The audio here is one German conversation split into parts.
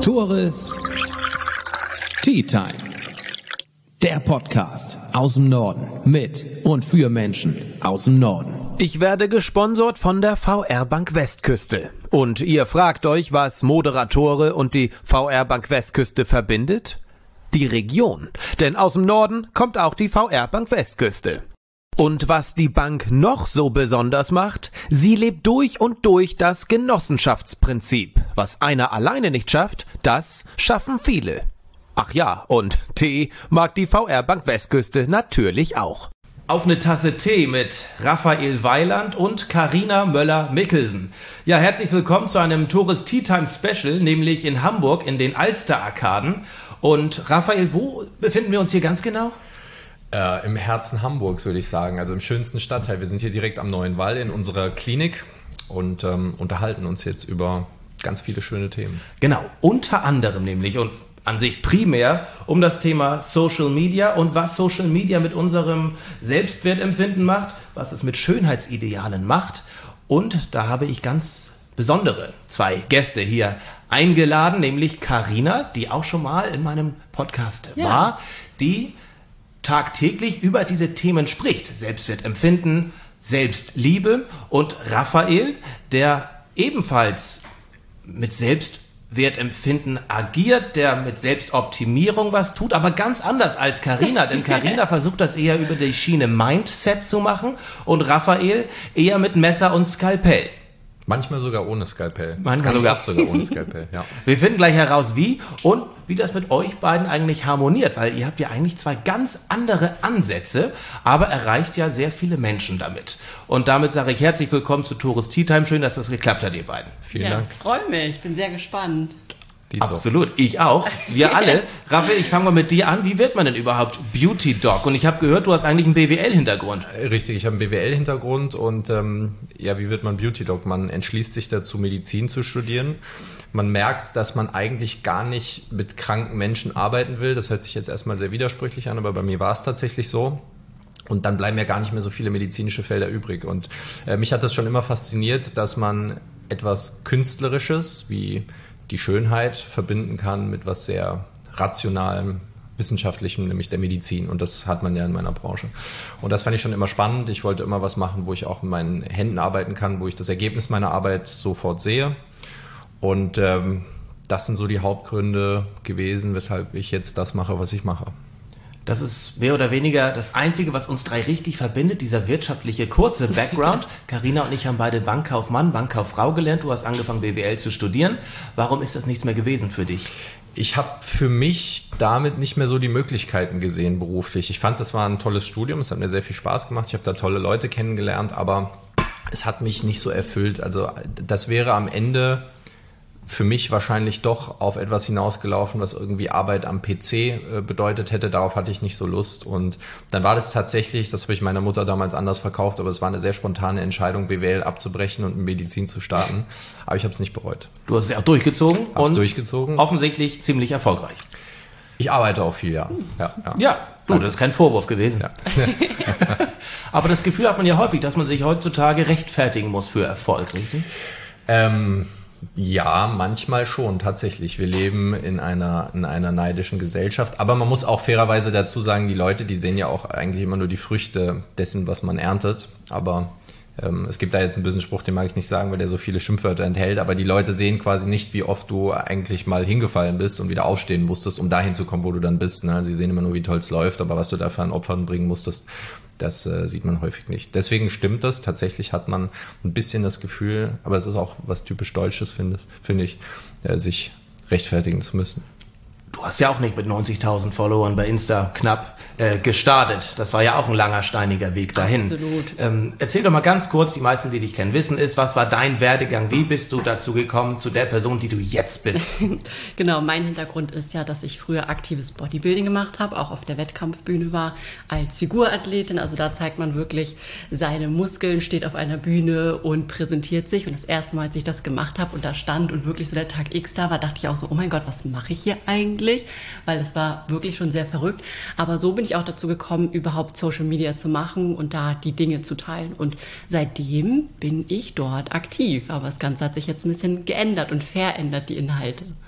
Tores Tea Time. Der Podcast aus dem Norden mit und für Menschen aus dem Norden. Ich werde gesponsert von der VR Bank Westküste. Und ihr fragt euch, was Moderatore und die VR Bank Westküste verbindet? Die Region. Denn aus dem Norden kommt auch die VR Bank Westküste. Und was die Bank noch so besonders macht, sie lebt durch und durch das Genossenschaftsprinzip. Was einer alleine nicht schafft, das schaffen viele. Ach ja, und Tee mag die VR Bank Westküste natürlich auch. Auf eine Tasse Tee mit Raphael Weiland und Carina Möller-Mikkelsen. Ja, herzlich willkommen zu einem Tores Tea Time Special, nämlich in Hamburg in den Alster-Arkaden. Und Raphael, wo befinden wir uns hier ganz genau? Im Herzen Hamburgs, würde ich sagen, also im schönsten Stadtteil. Wir sind hier direkt am Neuen Wall in unserer Klinik und unterhalten uns jetzt über ganz viele schöne Themen. Genau, unter anderem nämlich und an sich primär um das Thema Social Media und was Social Media mit unserem Selbstwertempfinden macht, was es mit Schönheitsidealen macht. Und da habe ich ganz besondere zwei Gäste hier eingeladen, nämlich Carina, die auch schon mal in meinem Podcast war, die tagtäglich über diese Themen spricht. Selbstwertempfinden, Selbstliebe, und Raphael, der ebenfalls mit Selbstwertempfinden agiert, der mit Selbstoptimierung was tut, aber ganz anders als Carina, denn Carina versucht das eher über die Schiene Mindset zu machen und Raphael eher mit Messer und Skalpell. Manchmal sogar ohne Skalpell. Ganz oft sogar ohne Skalpell, ja. Wir finden gleich heraus, wie und wie das mit euch beiden eigentlich harmoniert, weil ihr habt ja eigentlich zwei ganz andere Ansätze, aber erreicht ja sehr viele Menschen damit. Und damit sage ich herzlich willkommen zu Tores Tea Time. Schön, dass das geklappt hat, ihr beiden. Vielen Dank. Ich freue mich, bin sehr gespannt. Absolut, ich auch. Wir alle. Raphael, ich fange mal mit dir an. Wie wird man denn überhaupt Beauty Doc? Und ich habe gehört, du hast eigentlich einen BWL-Hintergrund. Richtig, ich habe einen BWL-Hintergrund und wie wird man Beauty Doc? Man entschließt sich dazu, Medizin zu studieren. Man merkt, dass man eigentlich gar nicht mit kranken Menschen arbeiten will. Das hört sich jetzt erstmal sehr widersprüchlich an, aber bei mir war es tatsächlich so. Und dann bleiben ja gar nicht mehr so viele medizinische Felder übrig. Und mich hat das schon immer fasziniert, dass man etwas Künstlerisches wie die Schönheit verbinden kann mit was sehr Rationalem, Wissenschaftlichem, nämlich der Medizin. Und das hat man ja in meiner Branche. Und das fand ich schon immer spannend. Ich wollte immer was machen, wo ich auch mit meinen Händen arbeiten kann, wo ich das Ergebnis meiner Arbeit sofort sehe. Und das sind so die Hauptgründe gewesen, weshalb ich jetzt das mache, was ich mache. Das ist mehr oder weniger das Einzige, was uns drei richtig verbindet, dieser wirtschaftliche kurze Background. Carina und ich haben beide Bankkaufmann, Bankkauffrau gelernt. Du hast angefangen, BWL zu studieren. Warum ist das nichts mehr gewesen für dich? Ich habe für mich damit nicht mehr so die Möglichkeiten gesehen beruflich. Ich fand, das war ein tolles Studium, es hat mir sehr viel Spaß gemacht. Ich habe da tolle Leute kennengelernt, aber es hat mich nicht so erfüllt. Also das wäre am Ende für mich wahrscheinlich doch auf etwas hinausgelaufen, was irgendwie Arbeit am PC bedeutet hätte. Darauf hatte ich nicht so Lust. Und dann war das tatsächlich, das habe ich meiner Mutter damals anders verkauft, aber es war eine sehr spontane Entscheidung, BWL abzubrechen und mit Medizin zu starten. Aber ich habe es nicht bereut. Du hast es ja auch durchgezogen. Durchgezogen. Offensichtlich ziemlich erfolgreich. Ich arbeite auch viel, ja. Ja, gut, das ist kein Vorwurf gewesen. Ja. Aber das Gefühl hat man ja häufig, dass man sich heutzutage rechtfertigen muss für Erfolg, richtig? Ja, manchmal schon, tatsächlich. Wir leben in einer neidischen Gesellschaft. Aber man muss auch fairerweise dazu sagen, die Leute, die sehen ja auch eigentlich immer nur die Früchte dessen, was man erntet. Aber es gibt da jetzt einen bösen Spruch, den mag ich nicht sagen, weil der so viele Schimpfwörter enthält. Aber die Leute sehen quasi nicht, wie oft du eigentlich mal hingefallen bist und wieder aufstehen musstest, um dahin zu kommen, wo du dann bist. Ne? Sie sehen immer nur, wie toll es läuft, aber was du dafür an Opfern bringen musstest, das sieht man häufig nicht. Deswegen stimmt das. Tatsächlich hat man ein bisschen das Gefühl, aber es ist auch was typisch Deutsches, finde ich, sich rechtfertigen zu müssen. Du hast ja auch nicht mit 90.000 Followern bei Insta knapp gestartet. Das war ja auch ein langer, steiniger Weg dahin. Absolut. Erzähl doch mal ganz kurz, die meisten, die dich kennen, wissen es, was war dein Werdegang? Wie bist du dazu gekommen, zu der Person, die du jetzt bist? Genau, mein Hintergrund ist ja, dass ich früher aktives Bodybuilding gemacht habe, auch auf der Wettkampfbühne war als Figurathletin. Also da zeigt man wirklich seine Muskeln, steht auf einer Bühne und präsentiert sich. Und das erste Mal, als ich das gemacht habe und da stand und wirklich so der Tag X da war, dachte ich auch so, oh mein Gott, was mache ich hier eigentlich? Weil es war wirklich schon sehr verrückt. Aber so bin ich auch dazu gekommen, überhaupt Social Media zu machen und da die Dinge zu teilen. Und seitdem bin ich dort aktiv. Aber das Ganze hat sich jetzt ein bisschen geändert und verändert, die Inhalte.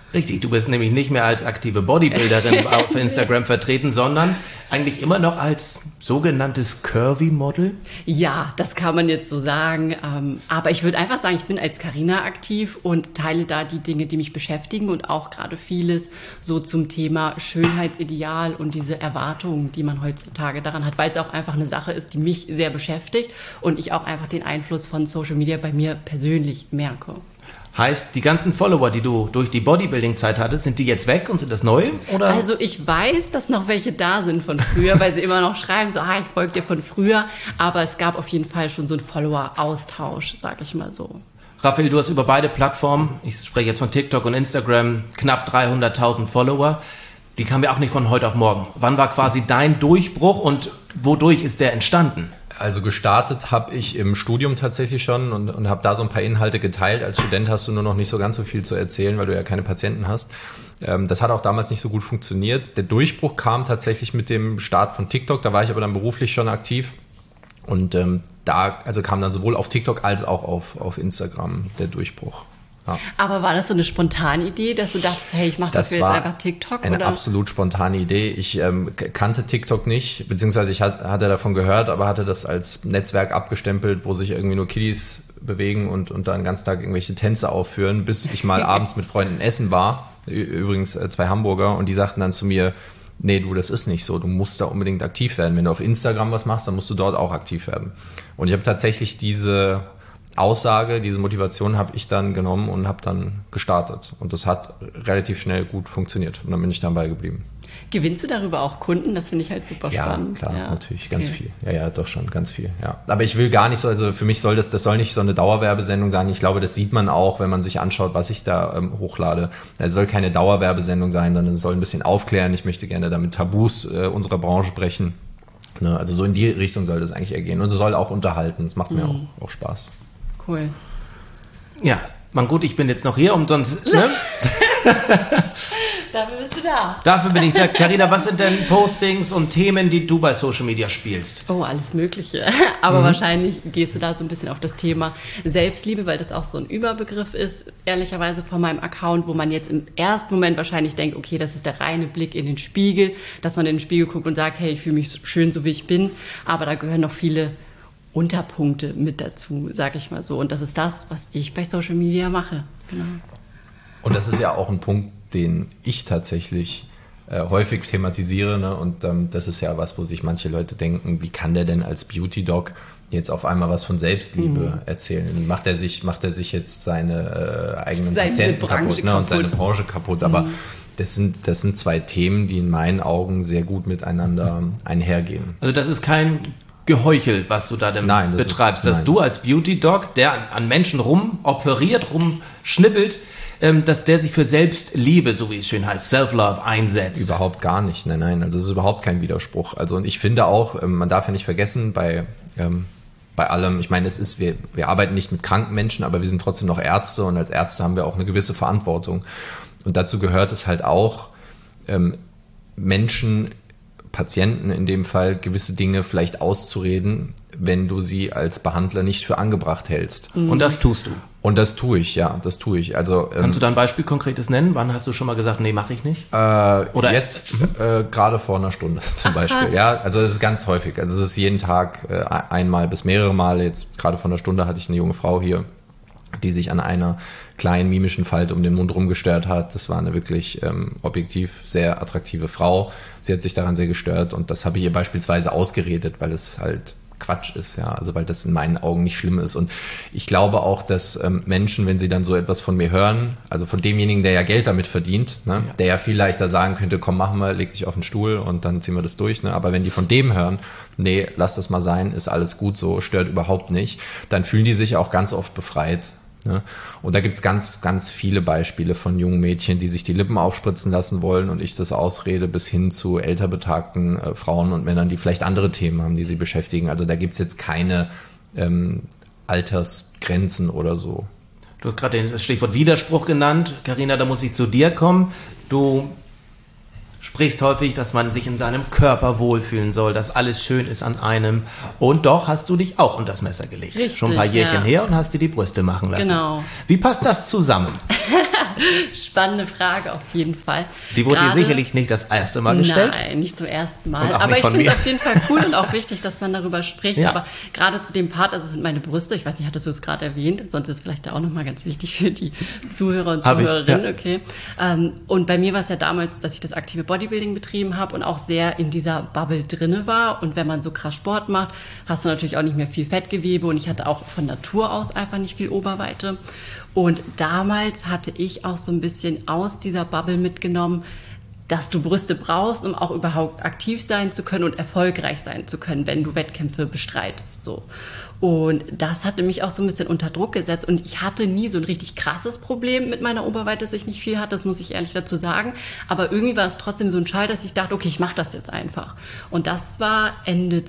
Richtig, du bist nämlich nicht mehr als aktive Bodybuilderin auf Instagram vertreten, sondern eigentlich immer noch als sogenanntes Curvy-Model? Ja, das kann man jetzt so sagen. Aber ich würde einfach sagen, ich bin als Carina aktiv und teile da die Dinge, die mich beschäftigen und auch gerade vieles so zum Thema Schönheitsideal und diese Erwartungen, die man heutzutage daran hat, weil es auch einfach eine Sache ist, die mich sehr beschäftigt und ich auch einfach den Einfluss von Social Media bei mir persönlich merke. Heißt, die ganzen Follower, die du durch die Bodybuilding-Zeit hattest, sind die jetzt weg und sind das neu? Oder? Also ich weiß, dass noch welche da sind von früher, weil sie immer noch schreiben, so, ich folge dir von früher. Aber es gab auf jeden Fall schon so einen Follower-Austausch, sag ich mal so. Raphael, du hast über beide Plattformen, ich spreche jetzt von TikTok und Instagram, knapp 300.000 Follower. Die kamen ja auch nicht von heute auf morgen. Wann war quasi dein Durchbruch und wodurch ist der entstanden? Also gestartet habe ich im Studium tatsächlich schon und habe da so ein paar Inhalte geteilt. Als Student hast du nur noch nicht so ganz so viel zu erzählen, weil du ja keine Patienten hast. Das hat auch damals nicht so gut funktioniert. Der Durchbruch kam tatsächlich mit dem Start von TikTok. Da war ich aber dann beruflich schon aktiv. Und also kam dann sowohl auf TikTok als auch auf Instagram der Durchbruch. Ja. Aber war das so eine spontane Idee, dass du dachtest, hey, ich mache das jetzt einfach TikTok? Eine absolut spontane Idee. Ich kannte TikTok nicht, beziehungsweise ich hatte davon gehört, aber hatte das als Netzwerk abgestempelt, wo sich irgendwie nur Kiddies bewegen und dann den ganzen Tag irgendwelche Tänze aufführen, bis ich mal abends mit Freunden essen war. Übrigens 2 Hamburger, und die sagten dann zu mir, nee, du, das ist nicht so, du musst da unbedingt aktiv werden. Wenn du auf Instagram was machst, dann musst du dort auch aktiv werden. Und ich habe tatsächlich diese Aussage, diese Motivation habe ich dann genommen und habe dann gestartet. Und das hat relativ schnell gut funktioniert. Und dann bin ich dabei geblieben. Gewinnst du darüber auch Kunden? Das finde ich halt super spannend. Klar, natürlich, ganz viel. Ja, doch schon, ganz viel, ja. Aber ich will gar nicht so, also für mich soll das soll nicht so eine Dauerwerbesendung sein. Ich glaube, das sieht man auch, wenn man sich anschaut, was ich da hochlade. Es soll keine Dauerwerbesendung sein, sondern es soll ein bisschen aufklären. Ich möchte gerne damit Tabus unserer Branche brechen. Ne? Also so in die Richtung soll das eigentlich eher gehen. Und es soll auch unterhalten. Das macht mir auch Spaß. Cool. Ja, man gut, ich bin jetzt noch hier, sonst, ne? Dafür bist du da. Dafür bin ich da. Carina, was sind denn Postings und Themen, die du bei Social Media spielst? Oh, alles Mögliche. Aber wahrscheinlich gehst du da so ein bisschen auf das Thema Selbstliebe, weil das auch so ein Überbegriff ist, ehrlicherweise von meinem Account, wo man jetzt im ersten Moment wahrscheinlich denkt, okay, das ist der reine Blick in den Spiegel, dass man in den Spiegel guckt und sagt, hey, ich fühle mich schön, so wie ich bin. Aber da gehören noch viele Unterpunkte mit dazu, sag ich mal so. Und das ist das, was ich bei Social Media mache. Genau. Und das ist ja auch ein Punkt, den ich tatsächlich häufig thematisiere. Ne? Und das ist ja was, wo sich manche Leute denken, wie kann der denn als Beauty-Doc jetzt auf einmal was von Selbstliebe erzählen? Macht er sich jetzt seine eigenen Patienten kaputt, ne? Und seine Branche kaputt? Aber das sind 2 Themen, die in meinen Augen sehr gut miteinander einhergehen. Also das ist kein Geheuchel, was du da denn betreibst, dass du als Beauty-Doc, der an Menschen rumoperiert, rumschnippelt, dass der sich für Selbstliebe, so wie es schön heißt, Self-Love einsetzt. Überhaupt gar nicht, nein. Also es ist überhaupt kein Widerspruch. Also und ich finde auch, man darf ja nicht vergessen, bei allem, ich meine, wir arbeiten nicht mit kranken Menschen, aber wir sind trotzdem noch Ärzte und als Ärzte haben wir auch eine gewisse Verantwortung. Und dazu gehört es halt auch, Patienten in dem Fall gewisse Dinge vielleicht auszureden, wenn du sie als Behandler nicht für angebracht hältst. Und das tust du? Und das tue ich, ja, das tue ich. Also, kannst du da ein Beispiel Konkretes nennen? Wann hast du schon mal gesagt, nee, mache ich nicht? Oder jetzt gerade vor einer Stunde zum Beispiel. Ja, also das ist ganz häufig. Also es ist jeden Tag einmal bis mehrere Male. Jetzt gerade vor einer Stunde hatte ich eine junge Frau hier, die sich an einer kleinen mimischen Falte um den Mund rumgestört hat. Das war eine wirklich objektiv sehr attraktive Frau. Sie hat sich daran sehr gestört und das habe ich ihr beispielsweise ausgeredet, weil es halt Quatsch ist, ja, also weil das in meinen Augen nicht schlimm ist. Und ich glaube auch, dass Menschen, wenn sie dann so etwas von mir hören, also von demjenigen, der ja Geld damit verdient, ne, der ja viel leichter sagen könnte, komm, mach mal, leg dich auf den Stuhl und dann ziehen wir das durch, ne, aber wenn die von dem hören, nee, lass das mal sein, ist alles gut so, stört überhaupt nicht, dann fühlen die sich auch ganz oft befreit. Ne? Und da gibt's ganz, ganz viele Beispiele von jungen Mädchen, die sich die Lippen aufspritzen lassen wollen und ich das ausrede, bis hin zu älter betagten Frauen und Männern, die vielleicht andere Themen haben, die sie beschäftigen. Also da gibt's jetzt keine Altersgrenzen oder so. Du hast gerade das Stichwort Widerspruch genannt. Carina, da muss ich zu dir kommen. Du sprichst häufig, dass man sich in seinem Körper wohlfühlen soll, dass alles schön ist an einem. Und doch hast du dich auch unter das Messer gelegt. Richtig, schon ein paar Jährchen her und hast dir die Brüste machen lassen. Genau. Wie passt das zusammen? Spannende Frage auf jeden Fall. Die wurde dir sicherlich nicht das erste Mal gestellt? Nein, nicht zum ersten Mal. Aber ich finde es auf jeden Fall cool und auch wichtig, dass man darüber spricht. Ja. Aber gerade zu dem Part, also sind meine Brüste, ich weiß nicht, hattest du es gerade erwähnt, sonst ist es vielleicht auch nochmal ganz wichtig für die Zuhörer und Zuhörerinnen. Ja. Okay. Und bei mir war es ja damals, dass ich das aktive Bodybuilding betrieben habe und auch sehr in dieser Bubble drinne war. Und wenn man so krass Sport macht, hast du natürlich auch nicht mehr viel Fettgewebe und ich hatte auch von Natur aus einfach nicht viel Oberweite. Und damals hatte ich auch so ein bisschen aus dieser Bubble mitgenommen, dass du Brüste brauchst, um auch überhaupt aktiv sein zu können und erfolgreich sein zu können, wenn du Wettkämpfe bestreitest. So. Und das hatte mich auch so ein bisschen unter Druck gesetzt. Und ich hatte nie so ein richtig krasses Problem mit meiner Oberweite, dass ich nicht viel hatte, das muss ich ehrlich dazu sagen. Aber irgendwie war es trotzdem so ein Schall, dass ich dachte, okay, ich mache das jetzt einfach. Und das war Ende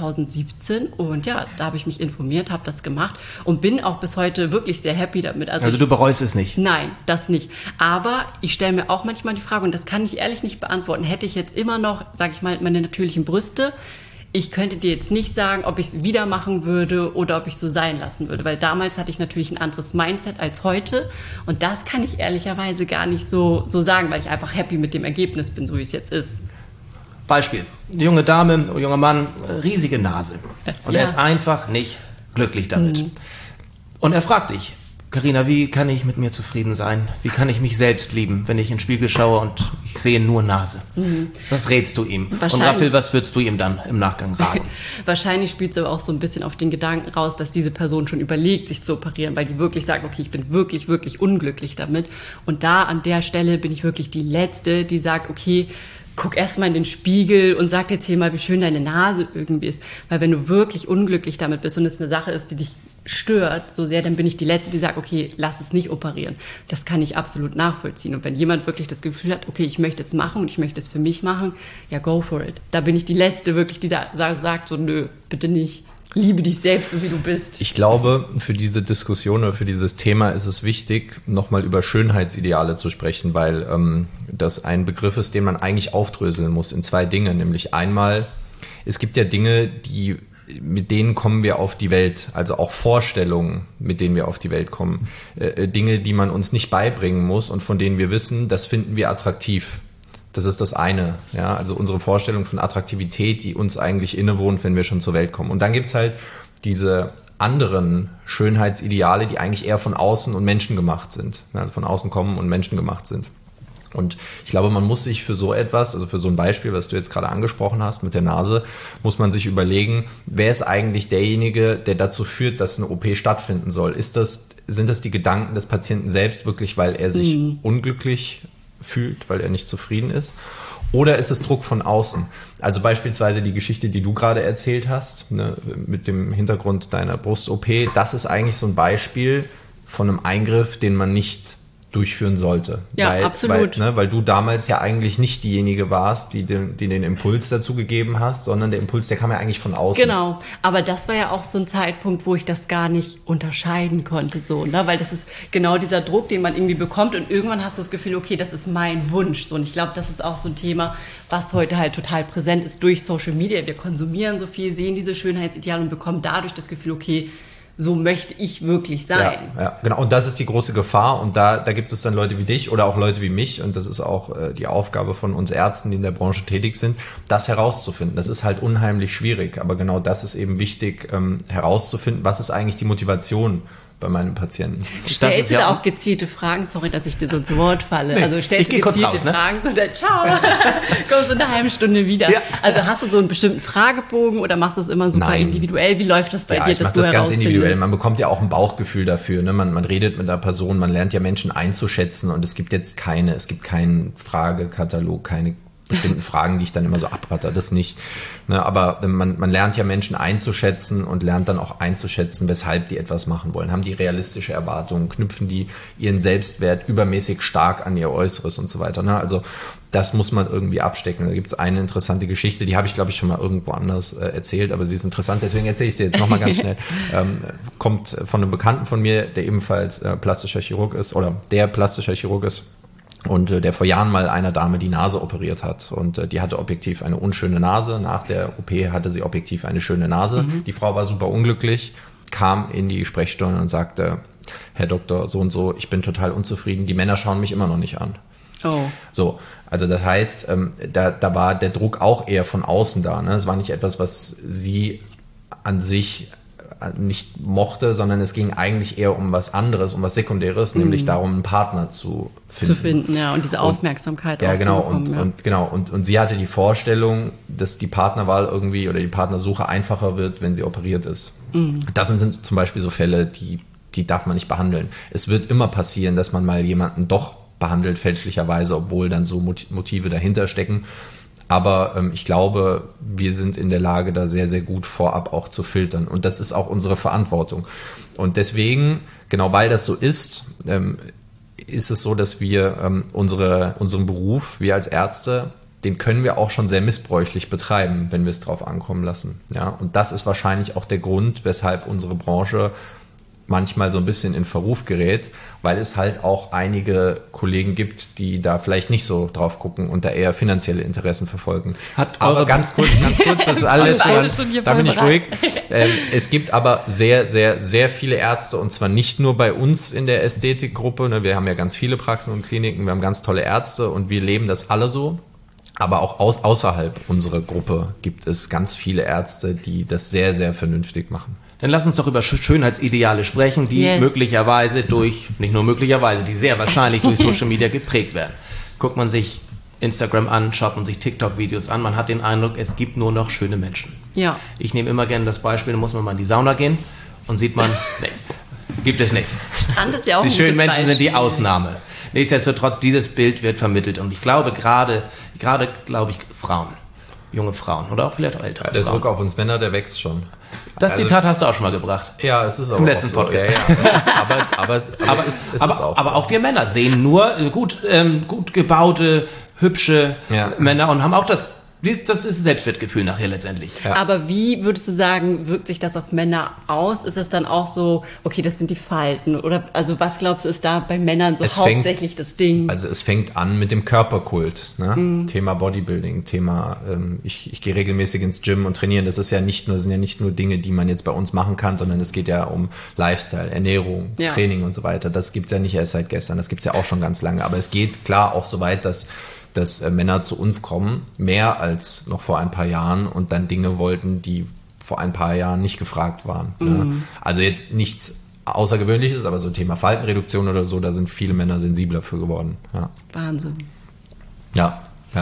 2017. Und ja, da habe ich mich informiert, habe das gemacht und bin auch bis heute wirklich sehr happy damit. Also du bereust es nicht? Nein, das nicht. Aber ich stelle mir auch manchmal die Frage, und das kann ich ehrlich nicht beantworten, hätte ich jetzt immer noch, sage ich mal, meine natürlichen Brüste, ich könnte dir jetzt nicht sagen, ob ich es wieder machen würde oder ob ich es so sein lassen würde, weil damals hatte ich natürlich ein anderes Mindset als heute und das kann ich ehrlicherweise gar nicht so sagen, weil ich einfach happy mit dem Ergebnis bin, so wie es jetzt ist. Beispiel, junge Dame, junger Mann, riesige Nase und Ja. er ist einfach nicht glücklich damit. Und er fragt dich, Carina, wie kann ich mit mir zufrieden sein? Wie kann ich mich selbst lieben, wenn ich in den Spiegel schaue und ich sehe nur Nase? Was rätst du ihm? Und Raphael, was würdest du ihm dann im Nachgang raten? Wahrscheinlich spielt es aber auch so ein bisschen auf den Gedanken raus, dass diese Person schon überlegt, sich zu operieren, weil die wirklich sagt, okay, ich bin wirklich, wirklich unglücklich damit. Und da an der Stelle bin ich wirklich die Letzte, die sagt, okay, guck erst mal in den Spiegel und sag dir mal, wie schön deine Nase irgendwie ist. Weil wenn du wirklich unglücklich damit bist und es eine Sache ist, die dich stört so sehr, dann bin ich die Letzte, die sagt, okay, lass es nicht operieren. Das kann ich absolut nachvollziehen. Und wenn jemand wirklich das Gefühl hat, okay, ich möchte es machen und ich möchte es für mich machen, ja, go for it. Da bin ich die Letzte wirklich, die da sagt so, nö, bitte nicht. Liebe dich selbst, so wie du bist. Ich glaube, für diese Diskussion oder für dieses Thema ist es wichtig, nochmal über Schönheitsideale zu sprechen, weil das ein Begriff ist, den man eigentlich aufdröseln muss in zwei Dinge. Nämlich einmal, es gibt ja Dinge, mit denen kommen wir auf die Welt, also auch Vorstellungen, mit denen wir auf die Welt kommen. Dinge, die man uns nicht beibringen muss und von denen wir wissen, das finden wir attraktiv. Das ist das eine, ja, also unsere Vorstellung von Attraktivität, die uns eigentlich innewohnt, wenn wir schon zur Welt kommen. Und dann gibt's halt diese anderen Schönheitsideale, die eigentlich eher von außen und Menschen gemacht sind, also von außen kommen und Menschen gemacht sind. Und ich glaube, man muss sich für so etwas, also für so ein Beispiel, was du jetzt gerade angesprochen hast mit der Nase, muss man sich überlegen, wer ist eigentlich derjenige, der dazu führt, dass eine OP stattfinden soll? Sind das die Gedanken des Patienten selbst wirklich, weil er sich unglücklich fühlt, weil er nicht zufrieden ist? Oder ist es Druck von außen? Also beispielsweise die Geschichte, die du gerade erzählt hast, ne, mit dem Hintergrund deiner Brust-OP, das ist eigentlich so ein Beispiel von einem Eingriff, den man nicht durchführen sollte. Ja, absolut. Weil du damals ja eigentlich nicht diejenige warst, die den Impuls dazu gegeben hast, sondern der Impuls, der kam ja eigentlich von außen. Genau, aber das war ja auch so ein Zeitpunkt, wo ich das gar nicht unterscheiden konnte, so, ne? Weil das ist genau dieser Druck, den man irgendwie bekommt und irgendwann hast du das Gefühl, okay, das ist mein Wunsch. So. Und ich glaube, das ist auch so ein Thema, was heute halt total präsent ist durch Social Media. Wir konsumieren so viel, sehen diese Schönheitsideale und bekommen dadurch das Gefühl, okay, so möchte ich wirklich sein. Ja, genau. Und das ist die große Gefahr. Und da gibt es dann Leute wie dich oder auch Leute wie mich. Und das ist auch die Aufgabe von uns Ärzten, die in der Branche tätig sind, das herauszufinden. Das ist halt unheimlich schwierig. Aber genau das ist eben wichtig, herauszufinden, was ist eigentlich die Motivation bei meinem Patienten. Stellst du da auch gezielte Fragen? Sorry, dass ich dir so ins Wort falle. Nee, also stellst du gezielte Fragen, so dann ciao, kommst du in einer halben Stunde wieder. Ja. Also hast du so einen bestimmten Fragebogen oder machst du es immer super individuell? Wie läuft das bei dir, ich mache das ganz individuell. Man bekommt ja auch ein Bauchgefühl dafür. Ne? Man redet mit einer Person, man lernt ja Menschen einzuschätzen und es gibt keinen Fragekatalog, keine bestimmten Fragen, die ich dann immer so abratter, das nicht. Ne, aber man lernt ja Menschen einzuschätzen und lernt dann auch einzuschätzen, weshalb die etwas machen wollen. Haben die realistische Erwartungen, knüpfen die ihren Selbstwert übermäßig stark an ihr Äußeres und so weiter. Ne? Also das muss man irgendwie abstecken. Da gibt es eine interessante Geschichte, die habe ich, glaube ich, schon mal irgendwo anders erzählt, aber sie ist interessant, deswegen erzähle ich sie jetzt nochmal ganz schnell. Kommt von einem Bekannten von mir, der ebenfalls plastischer Chirurg ist oder der plastischer Chirurg ist. Und der vor Jahren mal einer Dame die Nase operiert hat. Und die hatte objektiv eine unschöne Nase. Nach der OP hatte sie objektiv eine schöne Nase. Die Frau war super unglücklich, kam in die Sprechstunde und sagte, Herr Doktor so und so, ich bin total unzufrieden, die Männer schauen mich immer noch nicht an. Oh. So, also das heißt, da war der Druck auch eher von außen da. Ne? Es war nicht etwas, was sie an sich nicht mochte, sondern es ging eigentlich eher um was anderes, um was Sekundäres, nämlich darum, einen Partner zu finden. Ja, und diese Aufmerksamkeit ja, auch genau, zu bekommen. Und sie hatte die Vorstellung, dass die Partnerwahl irgendwie oder die Partnersuche einfacher wird, wenn sie operiert ist. Das sind zum Beispiel so Fälle, die darf man nicht behandeln. Es wird immer passieren, dass man mal jemanden doch behandelt, fälschlicherweise, obwohl dann so Motive dahinter stecken. Aber ich glaube, wir sind in der Lage, da sehr, sehr gut vorab auch zu filtern. Und das ist auch unsere Verantwortung. Und deswegen, genau weil das so ist es so, dass wir unseren Beruf, wir als Ärzte, den können wir auch schon sehr missbräuchlich betreiben, wenn wir es drauf ankommen lassen. Ja? Und das ist wahrscheinlich auch der Grund, weshalb unsere Branche manchmal so ein bisschen in Verruf gerät, weil es halt auch einige Kollegen gibt, die da vielleicht nicht so drauf gucken und da eher finanzielle Interessen verfolgen. Aber ganz kurz, das ist alles, da bin ich ruhig. Es gibt aber sehr, sehr, sehr viele Ärzte und zwar nicht nur bei uns in der Ästhetikgruppe. Ne? Wir haben ja ganz viele Praxen und Kliniken, wir haben ganz tolle Ärzte und wir leben das alle so. Aber auch außerhalb unserer Gruppe gibt es ganz viele Ärzte, die das sehr, sehr vernünftig machen. Dann lass uns doch über Schönheitsideale sprechen, die möglicherweise nicht nur möglicherweise, die sehr wahrscheinlich durch Social Media geprägt werden. Guckt man sich Instagram an, schaut man sich TikTok-Videos an, man hat den Eindruck, es gibt nur noch schöne Menschen. Ja. Ich nehme immer gerne das Beispiel, da muss man mal in die Sauna gehen und sieht man, nee, gibt es nicht. Strand ist ja auch die ein schönen gutes Menschen sind die Beispiel. Ausnahme. Nichtsdestotrotz, dieses Bild wird vermittelt und ich glaube gerade Frauen, junge Frauen oder auch vielleicht auch ältere Der Frauen. Druck auf uns Männer, der wächst schon. Das Zitat hast du auch schon mal gebracht. Ja, es ist auch Im letzten so. Podcast. Ja. Es ist auch so. Aber auch wir Männer sehen nur gut gebaute, hübsche Männer und haben auch das ist Selbstwertgefühl nachher letztendlich. Ja. Aber wie würdest du sagen, wirkt sich das auf Männer aus? Ist es dann auch so, okay, das sind die Falten? Oder also was glaubst du, ist da bei Männern so hauptsächlich das Ding? Also es fängt an mit dem Körperkult. Ne? Thema Bodybuilding, Thema ich gehe regelmäßig ins Gym und trainieren. Das sind ja nicht nur Dinge, die man jetzt bei uns machen kann, sondern es geht ja um Lifestyle, Ernährung, Training und so weiter. Das gibt's ja nicht erst seit gestern, das gibt's ja auch schon ganz lange. Aber es geht klar auch so weit, dass Männer zu uns kommen, mehr als noch vor ein paar Jahren und dann Dinge wollten, die vor ein paar Jahren nicht gefragt waren. Ne? Also jetzt nichts Außergewöhnliches, aber so Thema Faltenreduktion oder so, da sind viele Männer sensibler für geworden. Ja. Wahnsinn. Ja.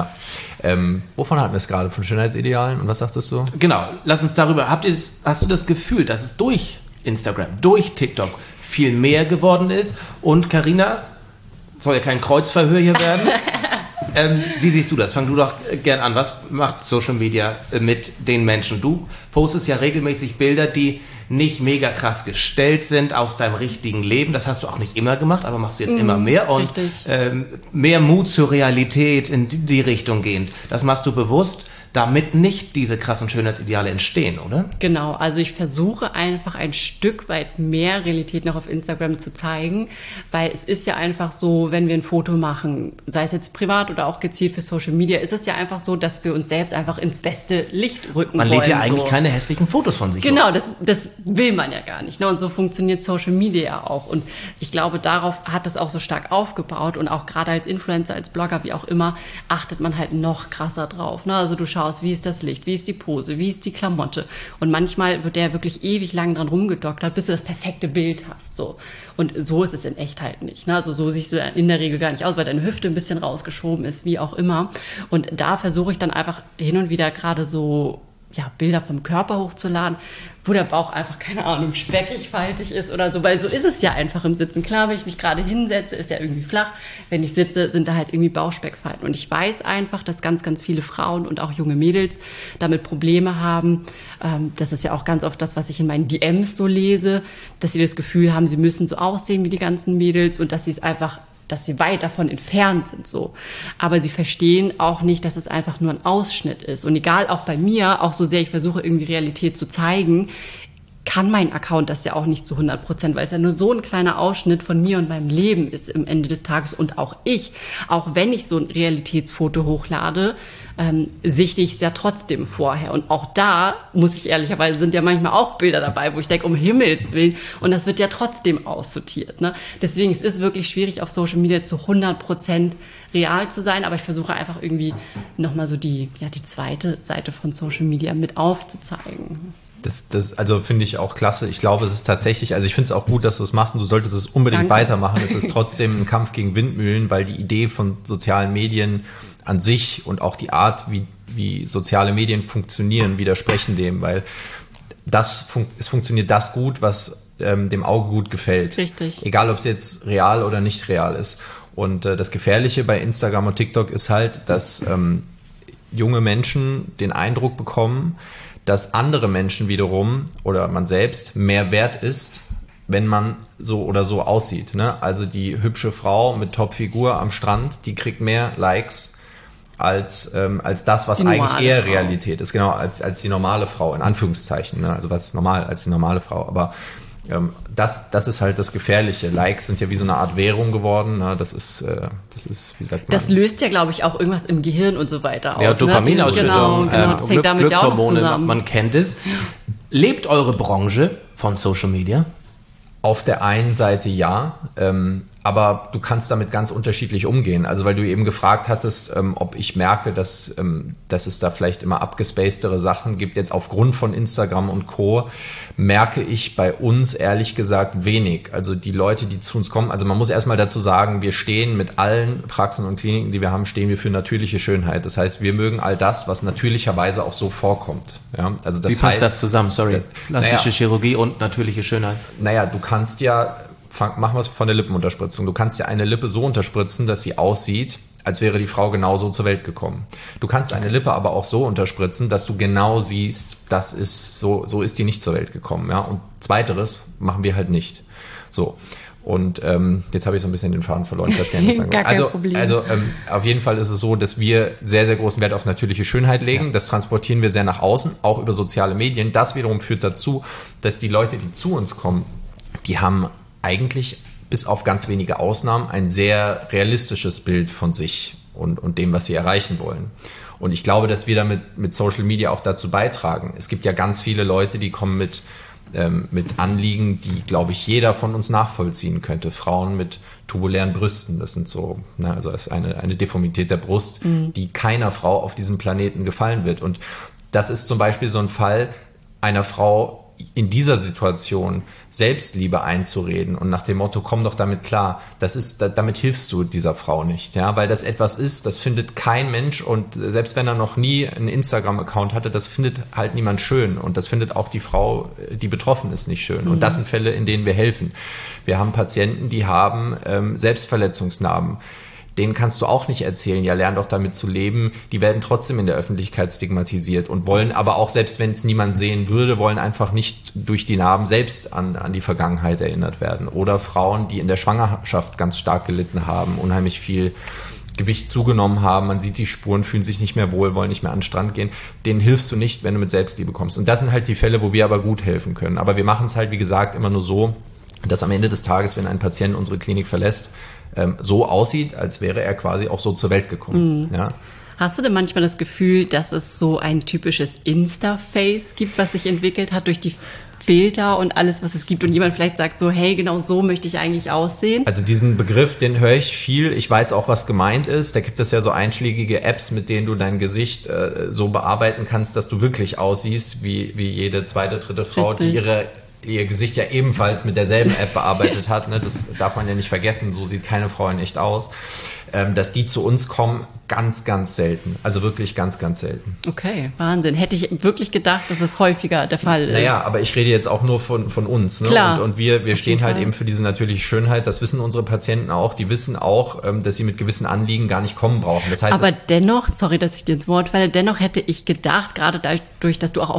Wovon hatten wir es gerade? Von Schönheitsidealen und was sagtest du? Genau, lass uns darüber, hast du das Gefühl, dass es durch Instagram, durch TikTok viel mehr geworden ist und Carina, soll ja kein Kreuzverhör hier werden, wie siehst du das? Fang du doch gern an. Was macht Social Media mit den Menschen? Du postest ja regelmäßig Bilder, die nicht mega krass gestellt sind aus deinem richtigen Leben. Das hast du auch nicht immer gemacht, aber machst du jetzt immer mehr. Und mehr Mut zur Realität in die Richtung gehend. Das machst du bewusst, damit nicht diese krassen Schönheitsideale entstehen, oder? Genau, also ich versuche einfach ein Stück weit mehr Realität noch auf Instagram zu zeigen, weil es ist ja einfach so, wenn wir ein Foto machen, sei es jetzt privat oder auch gezielt für Social Media, ist es ja einfach so, dass wir uns selbst einfach ins beste Licht rücken wollen. Man lädt ja eigentlich keine hässlichen Fotos von sich. Genau, das will man ja gar nicht. Ne? Und so funktioniert Social Media ja auch. Und ich glaube, darauf hat es auch so stark aufgebaut. Und auch gerade als Influencer, als Blogger, wie auch immer, achtet man halt noch krasser drauf. Ne? Also du schaust, wie ist das Licht, wie ist die Pose, wie ist die Klamotte. Und manchmal wird der wirklich ewig lang dran rumgedoktert, bis du das perfekte Bild hast. So. Und so ist es in echt halt nicht. Ne? Also so siehst du in der Regel gar nicht aus, weil deine Hüfte ein bisschen rausgeschoben ist, wie auch immer. Und da versuche ich dann einfach hin und wieder gerade so Bilder vom Körper hochzuladen, wo der Bauch einfach, keine Ahnung, speckig, faltig ist oder so, weil so ist es ja einfach im Sitzen. Klar, wenn ich mich gerade hinsetze, ist ja irgendwie flach. Wenn ich sitze, sind da halt irgendwie Bauchspeckfalten. Und ich weiß einfach, dass ganz, ganz viele Frauen und auch junge Mädels damit Probleme haben. Das ist ja auch ganz oft das, was ich in meinen DMs so lese, dass sie das Gefühl haben, sie müssen so aussehen wie die ganzen Mädels und dass sie weit davon entfernt sind, so. Aber sie verstehen auch nicht, dass es einfach nur ein Ausschnitt ist. Und egal, auch bei mir, auch so sehr ich versuche, irgendwie Realität zu zeigen, kann mein Account das ja auch nicht zu 100%, weil es ja nur so ein kleiner Ausschnitt von mir und meinem Leben ist im Ende des Tages. Und auch wenn ich so ein Realitätsfoto hochlade, sichte ich es ja trotzdem vorher. Und auch da, muss ich ehrlicherweise, sind ja manchmal auch Bilder dabei, wo ich denke, um Himmels Willen. Und das wird ja trotzdem aussortiert. Ne? Deswegen, es ist wirklich schwierig, auf Social Media zu 100% real zu sein. Aber ich versuche einfach irgendwie nochmal so die zweite Seite von Social Media mit aufzuzeigen. Das also finde ich auch klasse. Ich glaube, es ist tatsächlich, also ich finde es auch gut, dass du es machst und du solltest es unbedingt weitermachen. Es ist trotzdem ein Kampf gegen Windmühlen, weil die Idee von sozialen Medien an sich und auch die Art, wie soziale Medien funktionieren, widersprechen dem, weil es funktioniert das gut, was dem Auge gut gefällt. Richtig. Egal, ob es jetzt real oder nicht real ist. Und das Gefährliche bei Instagram und TikTok ist halt, dass junge Menschen den Eindruck bekommen, dass andere Menschen wiederum oder man selbst mehr wert ist, wenn man so oder so aussieht. Ne? Also die hübsche Frau mit Topfigur am Strand, die kriegt mehr Likes als das, was eigentlich eher Realität ist. Genau, als die normale Frau, in Anführungszeichen. Ne? Also was ist normal als die normale Frau. Aber das ist halt das Gefährliche. Likes sind ja wie so eine Art Währung geworden. Ne? Das ist, wie sagt man? Das löst ja, glaube ich, auch irgendwas im Gehirn und so weiter aus. Ja, Dopaminausschüttung, genau. Das hängt damit ja auch noch zusammen. Man kennt es. Lebt eure Branche von Social Media? Auf der einen Seite ja, aber du kannst damit ganz unterschiedlich umgehen. Also weil du eben gefragt hattest, ob ich merke, dass es da vielleicht immer abgespacedere Sachen gibt. Jetzt aufgrund von Instagram und Co. merke ich bei uns ehrlich gesagt wenig. Also die Leute, die zu uns kommen, also man muss erstmal dazu sagen, wir stehen mit allen Praxen und Kliniken, die wir haben, stehen wir für natürliche Schönheit. Das heißt, wir mögen all das, was natürlicherweise auch so vorkommt. Ja? Also das Wie passt das zusammen? Sorry. Plastische Chirurgie und natürliche Schönheit. Naja, du kannst ja, machen wir es von der Lippenunterspritzung. Du kannst ja eine Lippe so unterspritzen, dass sie aussieht, als wäre die Frau genauso zur Welt gekommen. Du kannst eine Lippe aber auch so unterspritzen, dass du genau siehst, das ist so ist die nicht zur Welt gekommen. Ja? Und zweiteres machen wir halt nicht. So. Und jetzt habe ich so ein bisschen den Faden verloren. Ich weiß gar nicht, was Gar kein Problem. Also auf jeden Fall ist es so, dass wir sehr, sehr großen Wert auf natürliche Schönheit legen. Ja. Das transportieren wir sehr nach außen, auch über soziale Medien. Das wiederum führt dazu, dass die Leute, die zu uns kommen, die haben eigentlich bis auf ganz wenige Ausnahmen ein sehr realistisches Bild von sich und dem, was sie erreichen wollen. Und ich glaube, dass wir damit mit Social Media auch dazu beitragen. Es gibt ja ganz viele Leute, die kommen mit Anliegen, die, glaube ich, jeder von uns nachvollziehen könnte. Frauen mit tubulären Brüsten, das sind so, also das ist eine Deformität der Brust, die keiner Frau auf diesem Planeten gefallen wird. Und das ist zum Beispiel so ein Fall einer Frau, in dieser Situation Selbstliebe einzureden und nach dem Motto, komm doch damit klar, damit hilfst du dieser Frau nicht, ja, weil das etwas ist, das findet kein Mensch und selbst wenn er noch nie einen Instagram-Account hatte, das findet halt niemand schön und das findet auch die Frau, die betroffen ist, nicht schön. Und das sind Fälle, in denen wir helfen. Wir haben Patienten, die haben Selbstverletzungsnarben. Denen kannst du auch nicht erzählen, ja, lern doch damit zu leben. Die werden trotzdem in der Öffentlichkeit stigmatisiert und wollen aber auch, selbst wenn es niemand sehen würde, wollen einfach nicht durch die Narben selbst an die Vergangenheit erinnert werden. Oder Frauen, die in der Schwangerschaft ganz stark gelitten haben, unheimlich viel Gewicht zugenommen haben, man sieht die Spuren, fühlen sich nicht mehr wohl, wollen nicht mehr an den Strand gehen. Denen hilfst du nicht, wenn du mit Selbstliebe kommst. Und das sind halt die Fälle, wo wir aber gut helfen können. Aber wir machen es halt, wie gesagt, immer nur so, dass am Ende des Tages, wenn ein Patient unsere Klinik verlässt, so aussieht, als wäre er quasi auch so zur Welt gekommen. Ja. Hast du denn manchmal das Gefühl, dass es so ein typisches Insta-Face gibt, was sich entwickelt hat durch die Filter und alles, was es gibt und jemand vielleicht sagt so, hey, genau so möchte ich eigentlich aussehen? Also diesen Begriff, den höre ich viel. Ich weiß auch, was gemeint ist. Da gibt es ja so einschlägige Apps, mit denen du dein Gesicht so bearbeiten kannst, dass du wirklich aussiehst wie jede zweite, dritte Frau, Richtig. die ihr Gesicht ja ebenfalls mit derselben App bearbeitet hat. Ne? Das darf man ja nicht vergessen, so sieht keine Frau in echt aus. Dass die zu uns kommen, ganz, ganz selten. Also wirklich ganz, ganz selten. Okay, Wahnsinn. Hätte ich wirklich gedacht, dass es häufiger der Fall ist. Naja, aber ich rede jetzt auch nur von uns. Ne? Klar. Und wir stehen halt eben für diese natürliche Schönheit. Das wissen unsere Patienten auch. Die wissen auch, dass sie mit gewissen Anliegen gar nicht kommen brauchen. Das heißt, aber dennoch, sorry, dass ich dir ins Wort falle, dennoch hätte ich gedacht, gerade dadurch, dass du auch auf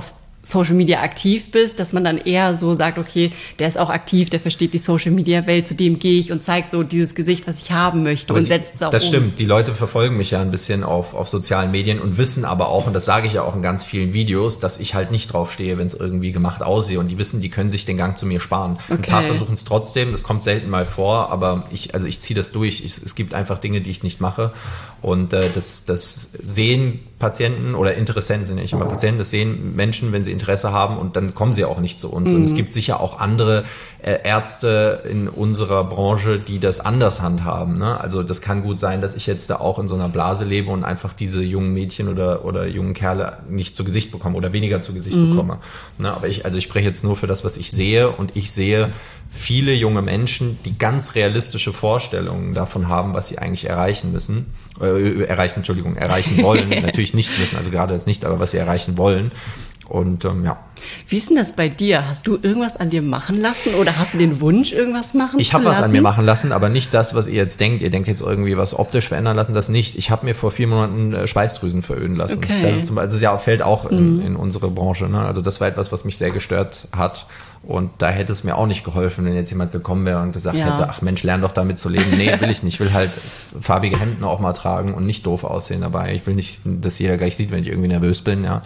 Social Media aktiv bist, dass man dann eher so sagt, okay, der ist auch aktiv, der versteht die Social Media Welt, zu dem gehe ich und zeige so dieses Gesicht, was ich haben möchte und setzt es auch um. Das stimmt, die Leute verfolgen mich ja ein bisschen auf sozialen Medien und wissen aber auch, und das sage ich ja auch in ganz vielen Videos, dass ich halt nicht drauf stehe, wenn es irgendwie gemacht aussehe, und die wissen, die können sich den Gang zu mir sparen. Okay. Ein paar versuchen es trotzdem, das kommt selten mal vor, aber ich ziehe das durch. Es gibt einfach Dinge, die ich nicht mache, und das sehen Patienten oder Interessenten, sind ja nicht immer Patienten, das sehen Menschen, wenn sie Interesse haben, und dann kommen sie auch nicht zu uns. Und es gibt sicher auch andere Ärzte in unserer Branche, die das anders handhaben. Ne? Also das kann gut sein, dass ich jetzt da auch in so einer Blase lebe und einfach diese jungen Mädchen oder jungen Kerle nicht zu Gesicht bekomme oder weniger zu Gesicht bekomme. Ne? Aber ich spreche jetzt nur für das, was ich sehe, und ich sehe viele junge Menschen, die ganz realistische Vorstellungen davon haben, was sie eigentlich erreichen wollen. Natürlich nicht müssen, also gerade das nicht, aber was sie erreichen wollen. Und ja. Wie ist denn das bei dir? Hast du irgendwas an dir machen lassen oder hast du den Wunsch, irgendwas machen zu lassen? Ich habe was an mir machen lassen, aber nicht das, was ihr jetzt denkt. Ihr denkt jetzt irgendwie was optisch verändern lassen, das nicht. Ich habe mir vor 4 Monaten Schweißdrüsen veröden lassen. Okay. Das ist ja, fällt auch in unsere Branche. Ne? Also das war etwas, was mich sehr gestört hat. Und da hätte es mir auch nicht geholfen, wenn jetzt jemand gekommen wäre und gesagt hätte, ach Mensch, lern doch damit zu leben. Nee, will ich nicht. Ich will halt farbige Hemden auch mal tragen und nicht doof aussehen dabei. Ich will nicht, dass jeder gleich sieht, wenn ich irgendwie nervös bin, ja.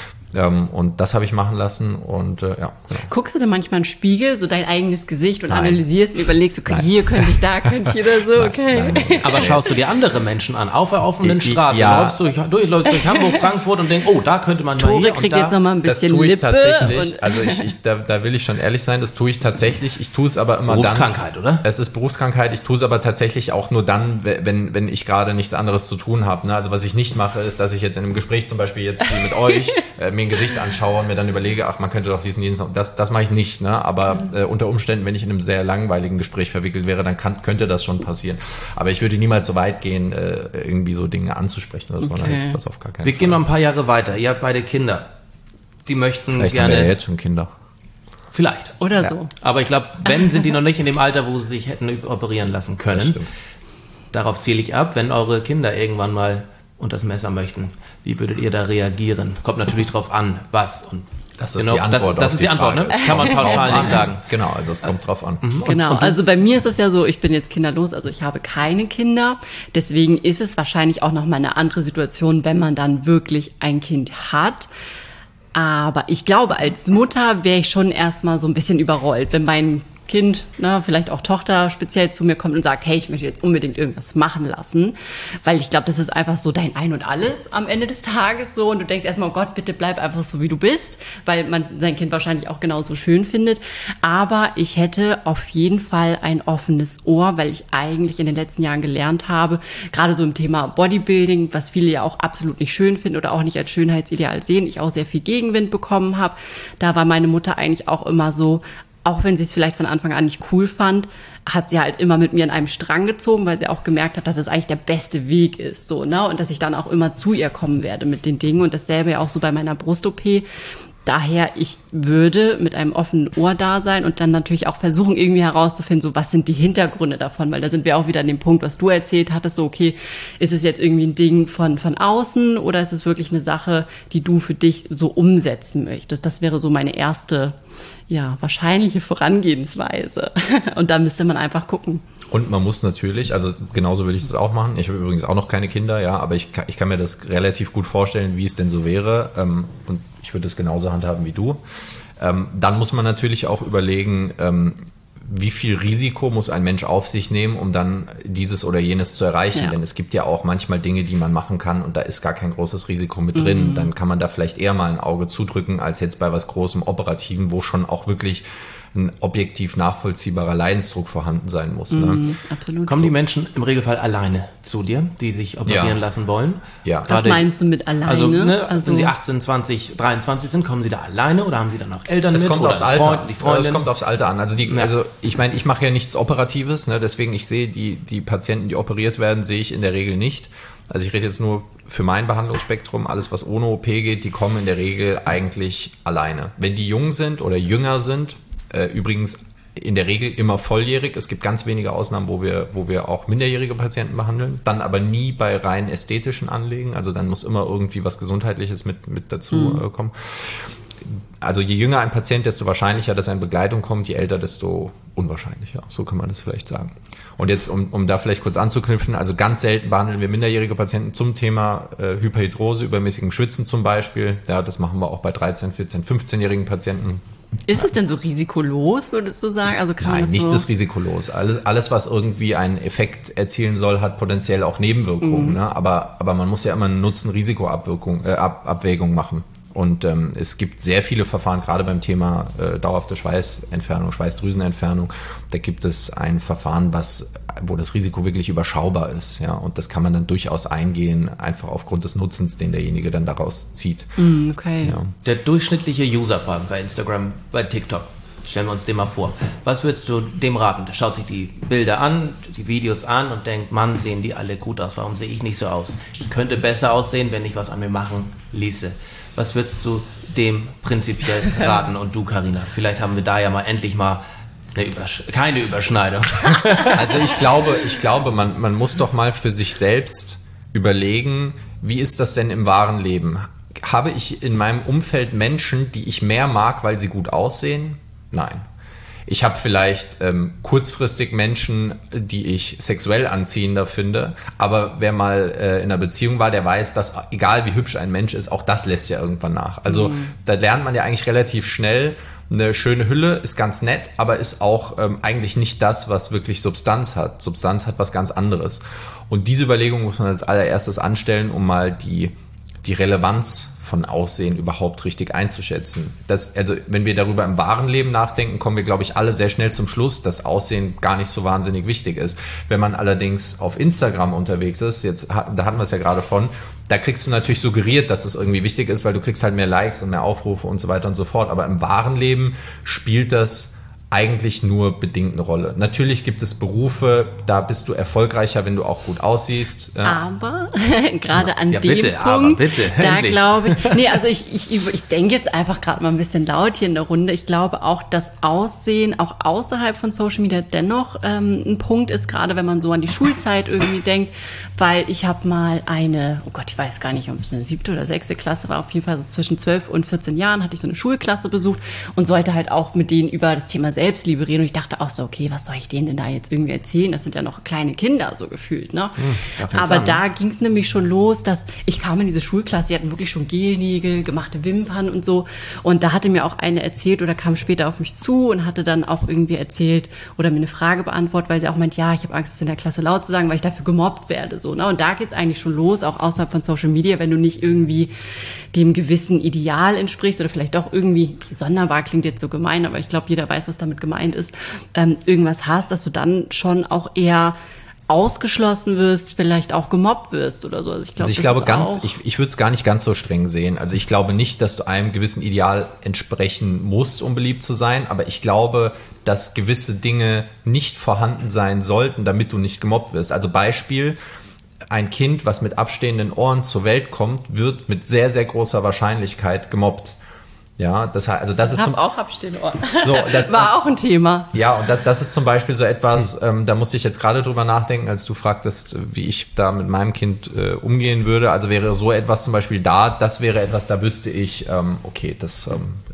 Und das habe ich machen lassen, und ja. Genau. Guckst du denn manchmal in den Spiegel, so dein eigenes Gesicht, und analysierst und überlegst, okay, hier könnte ich, da könnte ich oder so, okay. Nein. Aber schaust du dir andere Menschen an, auf der offenen Straße, läufst durch Hamburg, Frankfurt und denkst, oh, da könnte man mal hier kriegt jetzt noch mal ein bisschen das tue ich Lippe. Tatsächlich, also da will ich schon ehrlich sein, das tue ich tatsächlich, ich tue es aber immer Berufskrankheit, dann. Oder? Es ist Berufskrankheit, ich tue es aber tatsächlich auch nur dann, wenn ich gerade nichts anderes zu tun habe. Ne? Also was ich nicht mache, ist, dass ich jetzt in einem Gespräch zum Beispiel jetzt wie mit euch mir ein Gesicht anschaue und mir dann überlege, ach, man könnte doch diesen das mache ich nicht, ne? Aber unter Umständen, wenn ich in einem sehr langweiligen Gespräch verwickelt wäre, dann könnte das schon passieren. Aber ich würde niemals so weit gehen, irgendwie so Dinge anzusprechen oder so. Okay. Dann ist das auf gar keinen Wir Fall. gehen noch ein paar Jahre weiter. Ihr habt beide Kinder. Die möchten Vielleicht gerne... haben wir ja jetzt schon Kinder. Vielleicht. Oder so. Aber ich glaube, wenn, sind die noch nicht in dem Alter, wo sie sich hätten operieren lassen können. Das stimmt. Darauf ziele ich ab, wenn eure Kinder irgendwann mal unter das Messer möchten. Wie würdet ihr da reagieren? Kommt natürlich drauf an, was und das ist die Antwort. Das ist die Antwort, ne? Das kann man pauschal nicht sagen. Genau, also es kommt drauf an. Genau, also bei mir ist es ja so, ich bin jetzt kinderlos, also ich habe keine Kinder. Deswegen ist es wahrscheinlich auch nochmal eine andere Situation, wenn man dann wirklich ein Kind hat. Aber ich glaube, als Mutter wäre ich schon erstmal so ein bisschen überrollt, wenn mein Kind, vielleicht auch Tochter speziell zu mir kommt und sagt, hey, ich möchte jetzt unbedingt irgendwas machen lassen, weil ich glaube, das ist einfach so dein Ein und Alles am Ende des Tages so, und du denkst erstmal, oh Gott, bitte bleib einfach so, wie du bist, weil man sein Kind wahrscheinlich auch genauso schön findet, aber ich hätte auf jeden Fall ein offenes Ohr, weil ich eigentlich in den letzten Jahren gelernt habe, gerade so im Thema Bodybuilding, was viele ja auch absolut nicht schön finden oder auch nicht als Schönheitsideal sehen, ich auch sehr viel Gegenwind bekommen habe, da war meine Mutter eigentlich auch immer so, auch wenn sie es vielleicht von Anfang an nicht cool fand, hat sie halt immer mit mir an einem Strang gezogen, weil sie auch gemerkt hat, dass es eigentlich der beste Weg ist, so, ne? Und dass ich dann auch immer zu ihr kommen werde mit den Dingen, und dasselbe ja auch so bei meiner Brust-OP. Daher, ich würde mit einem offenen Ohr da sein und dann natürlich auch versuchen, irgendwie herauszufinden, so was sind die Hintergründe davon, weil da sind wir auch wieder an dem Punkt, was du erzählt hattest, so okay, ist es jetzt irgendwie ein Ding von außen oder ist es wirklich eine Sache, die du für dich so umsetzen möchtest? Das wäre so meine erste, wahrscheinliche Vorangehensweise. Und da müsste man einfach gucken. Und man muss natürlich, also genauso würde ich das auch machen. Ich habe übrigens auch noch keine Kinder, aber ich kann mir das relativ gut vorstellen, wie es denn so wäre. Und ich würde es genauso handhaben wie du. Dann muss man natürlich auch überlegen, wie viel Risiko muss ein Mensch auf sich nehmen, um dann dieses oder jenes zu erreichen. Ja. Denn es gibt ja auch manchmal Dinge, die man machen kann, und da ist gar kein großes Risiko mit drin. Dann kann man da vielleicht eher mal ein Auge zudrücken, als jetzt bei was Großem Operativen, wo schon auch wirklich ein objektiv nachvollziehbarer Leidensdruck vorhanden sein muss. Ne? Absolut. Kommen die Menschen im Regelfall alleine zu dir, die sich operieren lassen wollen? Ja. Was meinst du mit alleine? Also, wenn sie 18, 20, 23 sind, kommen sie da alleine oder haben sie dann noch Eltern mit? Kommt oder aufs Alter. Es kommt aufs Alter an. Also ich meine, ich mache ja nichts Operatives, ne? Deswegen ich sehe die Patienten, die operiert werden, sehe ich in der Regel nicht. Also ich rede jetzt nur für mein Behandlungsspektrum, alles was ohne OP geht, die kommen in der Regel eigentlich alleine. Wenn die jung sind oder jünger sind, übrigens in der Regel immer volljährig. Es gibt ganz wenige Ausnahmen, wo wir auch minderjährige Patienten behandeln. Dann aber nie bei rein ästhetischen Anliegen. Also dann muss immer irgendwie was Gesundheitliches mit dazu kommen. also je jünger ein Patient, desto wahrscheinlicher, dass eine Begleitung kommt, je älter, desto unwahrscheinlicher. So kann man das vielleicht sagen. Und jetzt, um da vielleicht kurz anzuknüpfen, also ganz selten behandeln wir minderjährige Patienten zum Thema Hyperhidrose, übermäßigem Schwitzen zum Beispiel. Ja, das machen wir auch bei 13, 14, 15-jährigen Patienten. Ist es denn so risikolos, würdest du sagen? Also kann man das nichts ist risikolos. Alles, was irgendwie einen Effekt erzielen soll, hat potenziell auch Nebenwirkungen. Ne? Aber man muss ja immer eine Nutzen-Risiko-Abwägung machen. Und es gibt sehr viele Verfahren, gerade beim Thema dauerhafte Schweißentfernung, Schweißdrüsenentfernung. Da gibt es ein Verfahren, wo das Risiko wirklich überschaubar ist. Ja? Und das kann man dann durchaus eingehen, einfach aufgrund des Nutzens, den derjenige dann daraus zieht. Okay. Ja. Der durchschnittliche User bei Instagram, bei TikTok, stellen wir uns den mal vor. Was würdest du dem raten? Der schaut sich die Bilder an, die Videos an und denkt, Mann, sehen die alle gut aus. Warum sehe ich nicht so aus? Ich könnte besser aussehen, wenn ich was an mir machen ließe. Was würdest du dem prinzipiell raten? Und du, Carina, vielleicht haben wir da ja mal endlich mal keine Überschneidung. Also ich glaube, man muss doch mal für sich selbst überlegen, wie ist das denn im wahren Leben? Habe ich in meinem Umfeld Menschen, die ich mehr mag, weil sie gut aussehen? Nein. Ich habe vielleicht kurzfristig Menschen, die ich sexuell anziehender finde, aber wer mal in einer Beziehung war, der weiß, dass egal wie hübsch ein Mensch ist, auch das lässt ja irgendwann nach. Also da lernt man ja eigentlich relativ schnell, eine schöne Hülle ist ganz nett, aber ist auch eigentlich nicht das, was wirklich Substanz hat. Substanz hat was ganz anderes. Und diese Überlegung muss man als allererstes anstellen, um mal die Relevanz von Aussehen überhaupt richtig einzuschätzen. Also wenn wir darüber im wahren Leben nachdenken, kommen wir, glaube ich, alle sehr schnell zum Schluss, dass Aussehen gar nicht so wahnsinnig wichtig ist. Wenn man allerdings auf Instagram unterwegs ist, da hatten wir es ja gerade von, da kriegst du natürlich suggeriert, dass das irgendwie wichtig ist, weil du kriegst halt mehr Likes und mehr Aufrufe und so weiter und so fort. Aber im wahren Leben spielt das eigentlich nur bedingt eine Rolle. Natürlich gibt es Berufe, da bist du erfolgreicher, wenn du auch gut aussiehst. Aber gerade an dem bitte, Punkt, da endlich. glaube ich, also ich denke jetzt einfach gerade mal ein bisschen laut hier in der Runde. Ich glaube auch, dass Aussehen auch außerhalb von Social Media dennoch ein Punkt ist, gerade wenn man so an die Schulzeit irgendwie denkt, weil ich habe mal ich weiß gar nicht, ob es eine 7. oder 6. Klasse war, auf jeden Fall so zwischen 12 und 14 Jahren hatte ich so eine Schulklasse besucht und sollte halt auch mit denen über das Thema Selbstliebe reden. Und ich dachte auch so, okay, was soll ich denen denn da jetzt irgendwie erzählen? Das sind ja noch kleine Kinder, so gefühlt, ne? Aber da ging es nämlich schon los, dass ich kam in diese Schulklasse, die hatten wirklich schon Gelnägel, gemachte Wimpern und so. Und da hatte mir auch eine erzählt oder kam später auf mich zu und hatte dann auch irgendwie erzählt oder mir eine Frage beantwortet, weil sie auch meint, ja, ich habe Angst, es in der Klasse laut zu sagen, weil ich dafür gemobbt werde, so, ne? Und da geht's eigentlich schon los, auch außerhalb von Social Media, wenn du nicht irgendwie dem gewissen Ideal entsprichst oder vielleicht auch irgendwie, sonderbar klingt jetzt so gemein, aber ich glaube, jeder weiß, was damit gemeint ist, irgendwas hast, dass du dann schon auch eher ausgeschlossen wirst, vielleicht auch gemobbt wirst oder so. Also ich würde es gar nicht ganz so streng sehen. Also ich glaube nicht, dass du einem gewissen Ideal entsprechen musst, um beliebt zu sein, aber ich glaube, dass gewisse Dinge nicht vorhanden sein sollten, damit du nicht gemobbt wirst. Also Beispiel, ein Kind, was mit abstehenden Ohren zur Welt kommt, wird mit sehr, sehr großer Wahrscheinlichkeit gemobbt. Ja, das ist ich habe auch abstehende Ohren. So, das war auch ein Thema. Ja, und das ist zum Beispiel so etwas, da musste ich jetzt gerade drüber nachdenken, als du fragtest, wie ich da mit meinem Kind umgehen würde. Also wäre so etwas zum Beispiel das wäre etwas, da wüsste ich, okay, das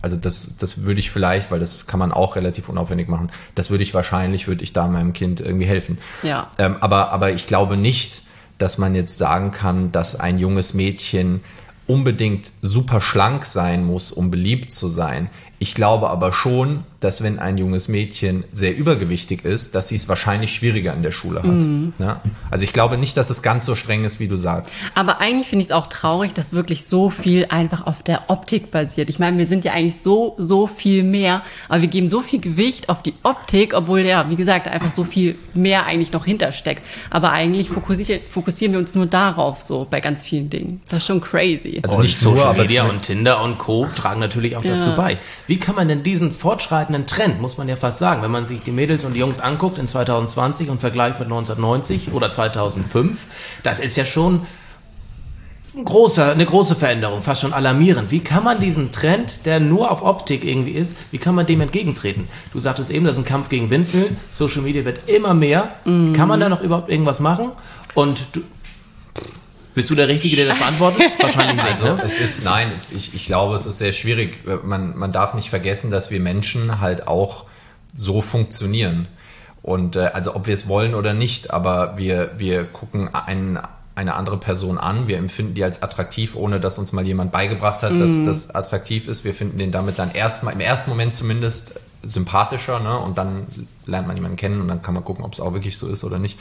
würde ich vielleicht, weil das kann man auch relativ unaufwendig machen, würde ich da meinem Kind irgendwie helfen. Ja. Aber ich glaube nicht, dass man jetzt sagen kann, dass ein junges Mädchen unbedingt super schlank sein muss, um beliebt zu sein. Ich glaube aber schon, dass wenn ein junges Mädchen sehr übergewichtig ist, dass sie es wahrscheinlich schwieriger in der Schule hat. Ja? Also ich glaube nicht, dass es ganz so streng ist, wie du sagst. Aber eigentlich finde ich es auch traurig, dass wirklich so viel einfach auf der Optik basiert. Ich meine, wir sind ja eigentlich so viel mehr, aber wir geben so viel Gewicht auf die Optik, obwohl ja, wie gesagt, einfach so viel mehr eigentlich noch hintersteckt. Aber eigentlich fokussieren wir uns nur darauf, so bei ganz vielen Dingen. Das ist schon crazy. Also nicht Social Media und Tinder und Co. tragen natürlich auch dazu bei. Wie kann man denn diesen fortschreitenden Trend, muss man ja fast sagen, wenn man sich die Mädels und die Jungs anguckt in 2020 und vergleicht mit 1990 oder 2005, das ist ja schon eine große Veränderung, fast schon alarmierend. Wie kann man diesen Trend, der nur auf Optik irgendwie ist, wie kann man dem entgegentreten? Du sagtest eben, das ist ein Kampf gegen Windmühlen, Social Media wird immer mehr. Kann man da noch überhaupt irgendwas machen? Und Bist du der Richtige, der das beantwortet? Wahrscheinlich nicht. Also ich glaube, es ist sehr schwierig. Man darf nicht vergessen, dass wir Menschen halt auch so funktionieren. Und also ob wir es wollen oder nicht, aber wir gucken eine andere Person an, wir empfinden die als attraktiv, ohne dass uns mal jemand beigebracht hat, dass das attraktiv ist. Wir finden den damit dann im ersten Moment zumindest sympathischer, ne? Und dann lernt man jemanden kennen und dann kann man gucken, ob es auch wirklich so ist oder nicht.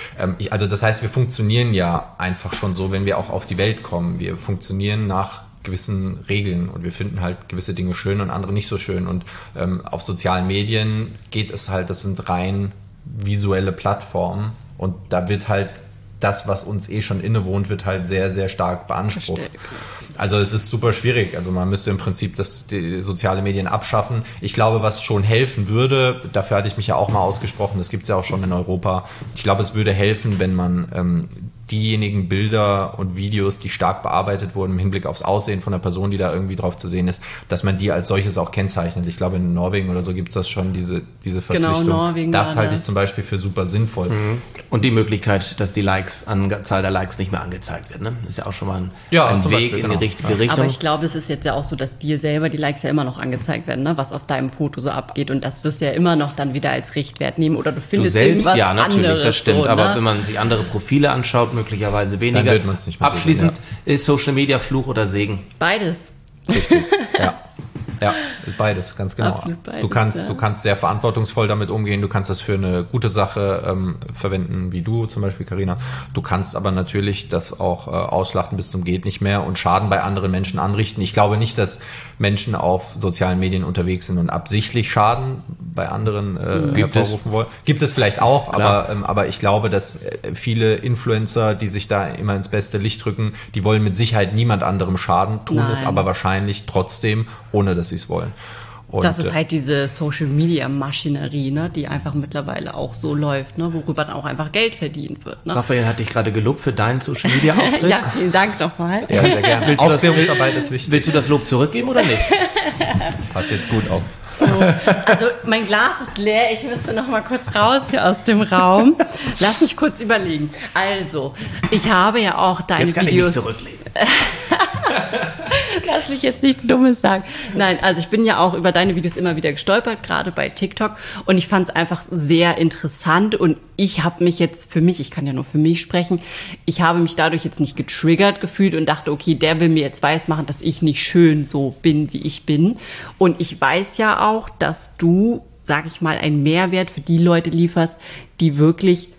Also das heißt, wir funktionieren ja einfach schon so, wenn wir auch auf die Welt kommen. Wir funktionieren nach gewissen Regeln und wir finden halt gewisse Dinge schön und andere nicht so schön. Und auf sozialen Medien geht es halt, das sind rein visuelle Plattformen und da wird halt das, was uns schon innewohnt, wird halt sehr, sehr stark beansprucht. Also es ist super schwierig. Also man müsste im Prinzip die soziale Medien abschaffen. Ich glaube, was schon helfen würde, dafür hatte ich mich ja auch mal ausgesprochen, das gibt es ja auch schon in Europa. Ich glaube, es würde helfen, wenn man diejenigen Bilder und Videos, die stark bearbeitet wurden im Hinblick aufs Aussehen von der Person, die da irgendwie drauf zu sehen ist, dass man die als solches auch kennzeichnet. Ich glaube, in Norwegen oder so gibt es das schon, diese Verpflichtung. Genau, Norwegen. Das halte ich zum Beispiel für super sinnvoll. Mhm. Und die Möglichkeit, dass die Anzahl der Likes nicht mehr angezeigt wird, ne? Das ist ja auch schon mal ein Weg Beispiel, in die richtige Richtung. Aber ich glaube, es ist jetzt ja auch so, dass dir selber die Likes ja immer noch angezeigt werden, ne? Was auf deinem Foto so abgeht. Und das wirst du ja immer noch dann wieder als Richtwert nehmen. Oder du findest irgendwas anderes. Ja, natürlich, anderes, das stimmt. So, aber ne? wenn man sich andere Profile anschaut, möglicherweise weniger. Dann wird man es nicht mehr Abschließend, ist Social Media Fluch oder Segen? Beides. Richtig, ja. Ja, beides, ganz genau. Absolut beides, du kannst sehr verantwortungsvoll damit umgehen, du kannst das für eine gute Sache verwenden, wie du zum Beispiel, Carina. Du kannst aber natürlich das auch ausschlachten bis zum geht nicht mehr und Schaden bei anderen Menschen anrichten. Ich glaube nicht, dass Menschen auf sozialen Medien unterwegs sind und absichtlich Schaden bei anderen hervorrufen wollen. Gibt es vielleicht auch, aber ich glaube, dass viele Influencer, die sich da immer ins beste Licht rücken, die wollen mit Sicherheit niemand anderem schaden, tun es aber wahrscheinlich trotzdem, ohne dass sie es wollen. Und das ist halt diese Social-Media-Maschinerie, ne, die einfach mittlerweile auch so läuft, ne, worüber dann auch einfach Geld verdient wird. Ne? Raphael hat dich gerade gelobt für deinen Social-Media-Auftritt. Ja, vielen Dank nochmal. Ja, sehr gerne. Aufklärungsarbeit ist wichtig. Willst du das Lob zurückgeben oder nicht? Passt jetzt gut auf. So, also mein Glas ist leer, ich müsste noch mal kurz raus hier aus dem Raum. Lass mich kurz überlegen. Also, ich habe ja auch deine Jetzt kann Videos... ich mich zurücklehnen. Lass mich jetzt nichts Dummes sagen. Nein, also ich bin ja auch über deine Videos immer wieder gestolpert, gerade bei TikTok. Und ich fand es einfach sehr interessant. Und ich habe mich jetzt ich kann ja nur für mich sprechen, ich habe mich dadurch jetzt nicht getriggert gefühlt und dachte, okay, der will mir jetzt weismachen, dass ich nicht schön so bin, wie ich bin. Und ich weiß ja auch, dass du, sag ich mal, einen Mehrwert für die Leute lieferst, die wirklich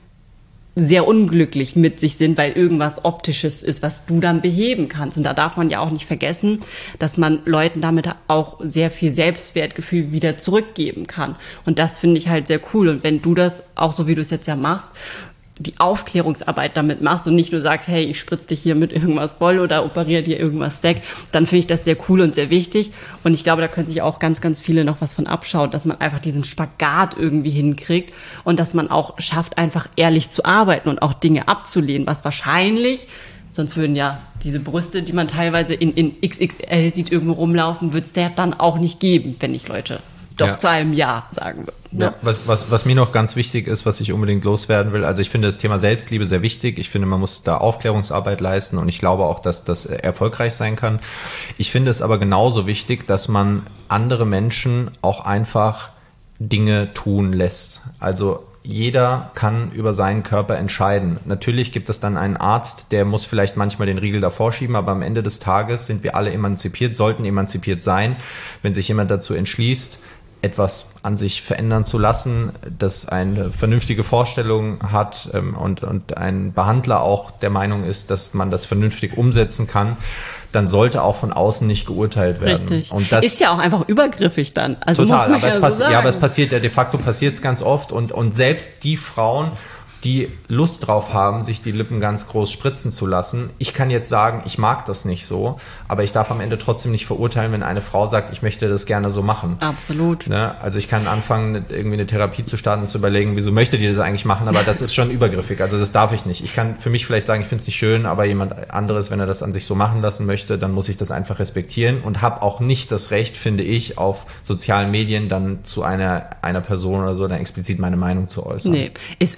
sehr unglücklich mit sich sind, weil irgendwas Optisches ist, was du dann beheben kannst. Und da darf man ja auch nicht vergessen, dass man Leuten damit auch sehr viel Selbstwertgefühl wieder zurückgeben kann. Und das finde ich halt sehr cool. Und wenn du das auch so, wie du es jetzt ja machst, die Aufklärungsarbeit damit machst und nicht nur sagst, hey, ich spritze dich hier mit irgendwas voll oder operiere dir irgendwas weg, dann finde ich das sehr cool und sehr wichtig. Und ich glaube, da können sich auch ganz, ganz viele noch was von abschauen, dass man einfach diesen Spagat irgendwie hinkriegt und dass man auch schafft, einfach ehrlich zu arbeiten und auch Dinge abzulehnen, was wahrscheinlich, sonst würden ja diese Brüste, die man teilweise in XXL sieht, irgendwo rumlaufen, wird es der dann auch nicht geben, wenn ich Leute zu einem Ja sagen würde. Ja, was mir noch ganz wichtig ist, was ich unbedingt loswerden will, also ich finde das Thema Selbstliebe sehr wichtig. Ich finde, man muss da Aufklärungsarbeit leisten und ich glaube auch, dass das erfolgreich sein kann. Ich finde es aber genauso wichtig, dass man andere Menschen auch einfach Dinge tun lässt. Also jeder kann über seinen Körper entscheiden. Natürlich gibt es dann einen Arzt, der muss vielleicht manchmal den Riegel davor schieben, aber am Ende des Tages sind wir alle emanzipiert, sollten emanzipiert sein. Wenn sich jemand dazu entschließt, etwas an sich verändern zu lassen, das eine vernünftige Vorstellung hat und ein Behandler auch der Meinung ist, dass man das vernünftig umsetzen kann, dann sollte auch von außen nicht geurteilt werden. Richtig. Und das ist ja auch einfach übergriffig dann. Also total, muss man aber es passiert ja de facto ganz oft und selbst die Frauen, die Lust drauf haben, sich die Lippen ganz groß spritzen zu lassen. Ich kann jetzt sagen, ich mag das nicht so, aber ich darf am Ende trotzdem nicht verurteilen, wenn eine Frau sagt, ich möchte das gerne so machen. Absolut. Ne? Also ich kann anfangen, irgendwie eine Therapie zu starten und zu überlegen, wieso möchte die das eigentlich machen, aber das ist schon übergriffig, also das darf ich nicht. Ich kann für mich vielleicht sagen, ich finde es nicht schön, aber jemand anderes, wenn er das an sich so machen lassen möchte, dann muss ich das einfach respektieren und habe auch nicht das Recht, finde ich, auf sozialen Medien dann zu einer Person oder so dann explizit meine Meinung zu äußern. Nee, es ist ja auch einfach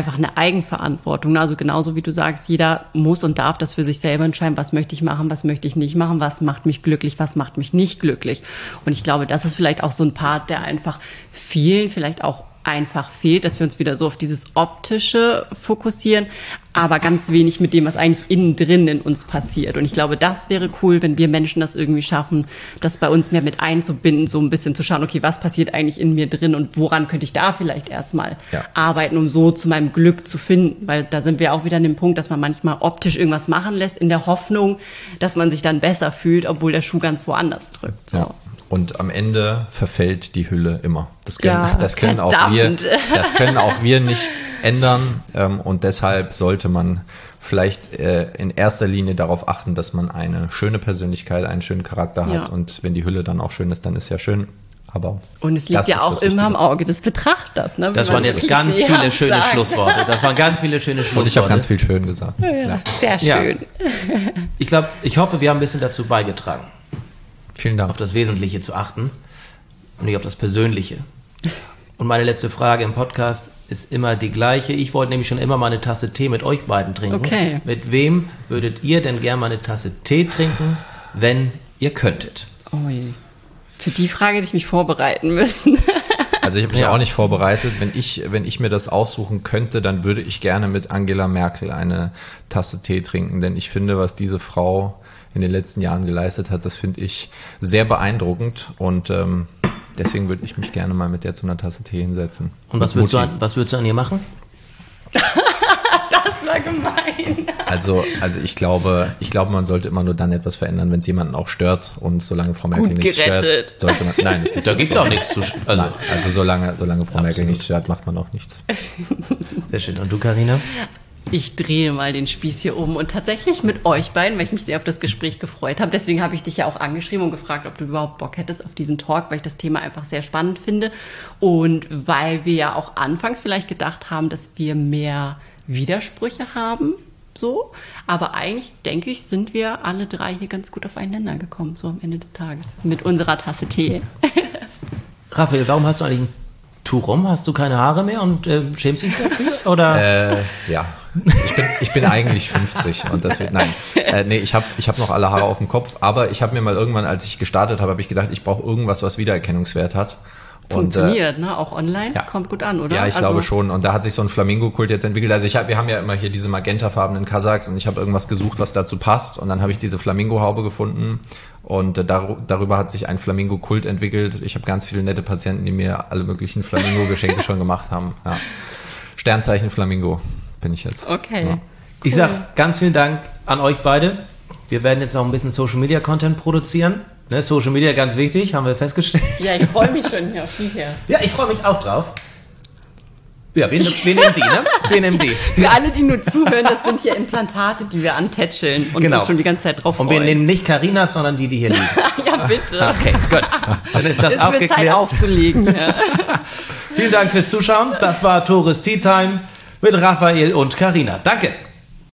einfach eine Eigenverantwortung. Also genauso wie du sagst, jeder muss und darf das für sich selber entscheiden, was möchte ich machen, was möchte ich nicht machen, was macht mich glücklich, was macht mich nicht glücklich. Und ich glaube, das ist vielleicht auch so ein Part, der einfach vielen vielleicht auch einfach fehlt, dass wir uns wieder so auf dieses Optische fokussieren, aber ganz wenig mit dem, was eigentlich innen drin in uns passiert. Und ich glaube, das wäre cool, wenn wir Menschen das irgendwie schaffen, das bei uns mehr mit einzubinden, so ein bisschen zu schauen, okay, was passiert eigentlich in mir drin und woran könnte ich da vielleicht erstmal arbeiten, um so zu meinem Glück zu finden. Weil da sind wir auch wieder an dem Punkt, dass man manchmal optisch irgendwas machen lässt, in der Hoffnung, dass man sich dann besser fühlt, obwohl der Schuh ganz woanders drückt. So. Ja. Und am Ende verfällt die Hülle immer. Das können auch wir nicht ändern. Und deshalb sollte man vielleicht in erster Linie darauf achten, dass man eine schöne Persönlichkeit, einen schönen Charakter hat. Und wenn die Hülle dann auch schön ist, dann ist ja schön. Aber und es liegt ja auch immer im Auge des Betrachters. Ne? Das waren jetzt ganz viele schöne Schlussworte. Und ich habe ganz viel schön gesagt. Ja. Sehr schön. Ja. Ich hoffe, wir haben ein bisschen dazu beigetragen. Vielen Dank. Auf das Wesentliche zu achten und nicht auf das Persönliche. Und meine letzte Frage im Podcast ist immer die gleiche. Ich wollte nämlich schon immer mal eine Tasse Tee mit euch beiden trinken. Okay. Mit wem würdet ihr denn gerne mal eine Tasse Tee trinken, wenn ihr könntet? Ui. Für die Frage hätte ich mich vorbereiten müssen. Also ich habe mich auch nicht vorbereitet. Wenn ich mir das aussuchen könnte, dann würde ich gerne mit Angela Merkel eine Tasse Tee trinken. Denn ich finde, was diese Frau in den letzten Jahren geleistet hat, das finde ich sehr beeindruckend und deswegen würde ich mich gerne mal mit der zu einer Tasse Tee hinsetzen. Und was würdest du an ihr machen? Das war gemein. Also ich glaube, man sollte immer nur dann etwas verändern, wenn es jemanden auch stört und solange Frau Merkel nichts stört, sollte man, nein, das ist da gibt es auch nichts zu also solange Frau Merkel nichts stört, macht man auch nichts. Sehr schön. Und du, Carina? Ich drehe mal den Spieß hier um und tatsächlich mit euch beiden, weil ich mich sehr auf das Gespräch gefreut habe. Deswegen habe ich dich ja auch angeschrieben und gefragt, ob du überhaupt Bock hättest auf diesen Talk, weil ich das Thema einfach sehr spannend finde und weil wir ja auch anfangs vielleicht gedacht haben, dass wir mehr Widersprüche haben, so. Aber eigentlich, denke ich, sind wir alle drei hier ganz gut aufeinander gekommen, so am Ende des Tages, mit unserer Tasse Tee. Raphael, warum hast du eigentlich ein Tuch rum? Hast du keine Haare mehr und schämst dich dafür? Oder? Ja. Ich bin eigentlich 50 und das wird, nein. Ich hab noch alle Haare auf dem Kopf, aber ich habe mir mal irgendwann, als ich gestartet habe, ich gedacht, ich brauche irgendwas, was Wiedererkennungswert hat. Funktioniert, ne? Auch online, ja. Kommt gut an, oder? Ja, ich glaube schon. Und da hat sich so ein Flamingo-Kult jetzt entwickelt. Also wir haben ja immer hier diese magentafarbenen Kasachs und ich habe irgendwas gesucht, was dazu passt. Und dann habe ich diese Flamingo-Haube gefunden und darüber hat sich ein Flamingo-Kult entwickelt. Ich habe ganz viele nette Patienten, die mir alle möglichen Flamingo-Geschenke schon gemacht haben. Ja. Sternzeichen Flamingo bin ich jetzt. Okay. Ja. Ich sag ganz vielen Dank an euch beide. Wir werden jetzt noch ein bisschen Social-Media-Content produzieren. Ne, Social Media ganz wichtig, haben wir festgestellt. Ja, ich freue mich schon hier auf die hier. Ja, ich freue mich auch drauf. Ja, wir nehmen die, ne? Wir nehmen die. Für alle, die nur zuhören, das sind hier Implantate, die wir antätscheln und uns schon die ganze Zeit drauf freuen. Und wir nehmen nicht Carinas, sondern die hier liegen. Ja, bitte. Okay, gut. Dann ist das auch geklärt. Zeit aufzulegen. Ja. Vielen Dank fürs Zuschauen. Das war Tores Tea Time mit Raphael und Carina. Danke.